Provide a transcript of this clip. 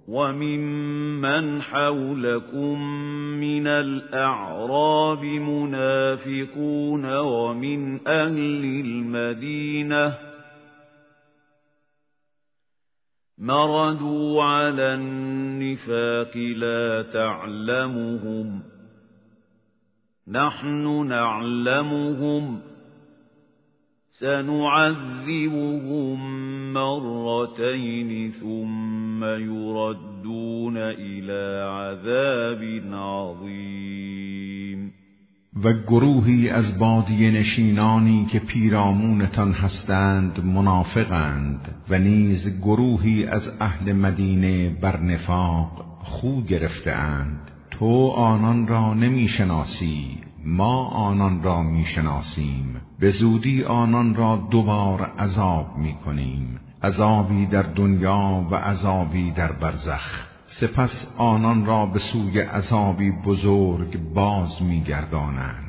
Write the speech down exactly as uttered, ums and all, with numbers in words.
وَمِمَّنْ حَوْلَكُمْ مِنَ الْأَعْرَابِ مُنَافِقُونَ وَمِنْ أَهْلِ الْمَدِينَةِ مَرَدُوا عَلَى النِّفَاقِ لَا تَعْلَمُهُمْ نَحْنُ نَعْلَمُهُمْ سَنُعَذِّبُهُم مرتين ثم يردون إلى عذاب عظیم. و گروهی از بادیه نشینانی که پیرامونتان هستند منافقند و نیز گروهی از اهل مدینه بر نفاق خو گرفته اند. تو آنان را نمی شناسی، ما آنان را می شناسیم. به زودی آنان را دوبار عذاب می کنیم، عذابی در دنیا و عذابی در برزخ. سپس آنان را به سوی عذابی بزرگ باز می گردانند.